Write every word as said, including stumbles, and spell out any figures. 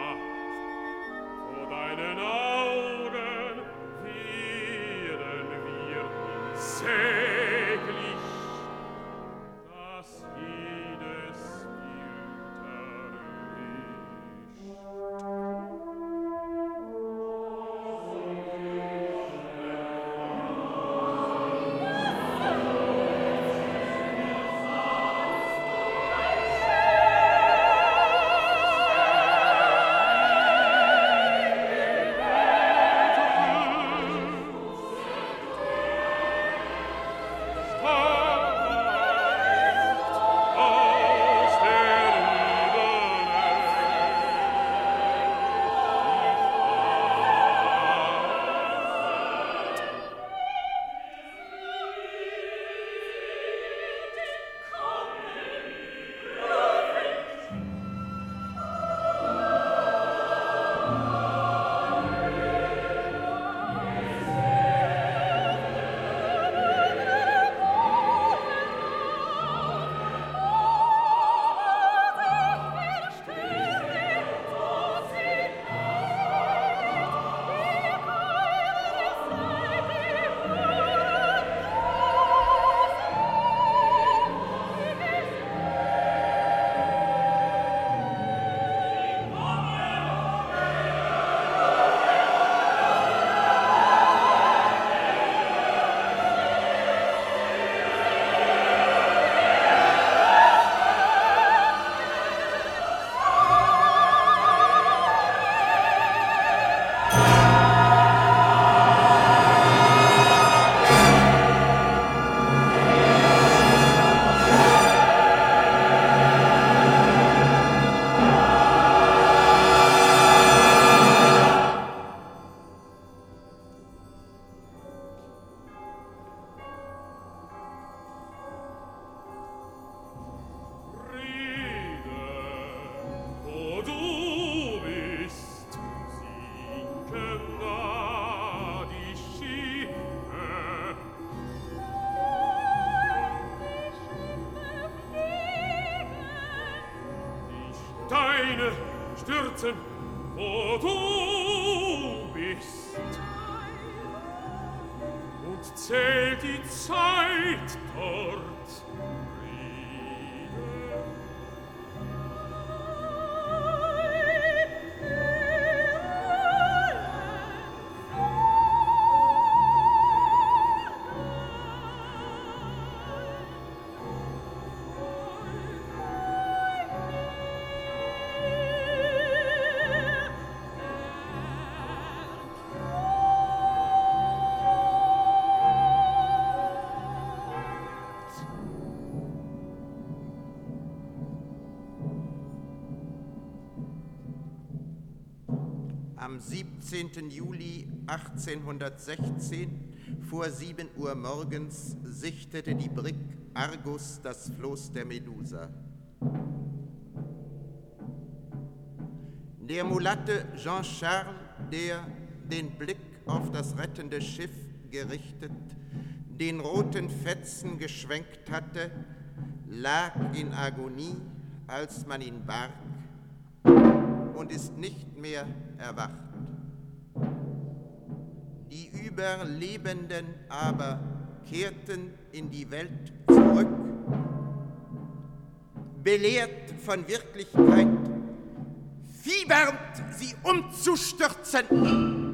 vor deinen Augen werden wir säglich, dass jedes Bild erlischt. Stürzen, wo du bist, und zählt die Zeit dort Friede. Am siebzehnten Juli achtzehnhundertsechzehn vor sieben Uhr morgens sichtete die Brigg Argus das Floß der Medusa. Der Mulatte Jean Charles, der, den Blick auf das rettende Schiff gerichtet, den roten Fetzen geschwenkt hatte, lag in Agonie, als man ihn barg, und ist nicht mehr erwacht. Die Überlebenden aber kehrten in die Welt zurück, belehrt von Wirklichkeit, fiebernd sie umzustürzen.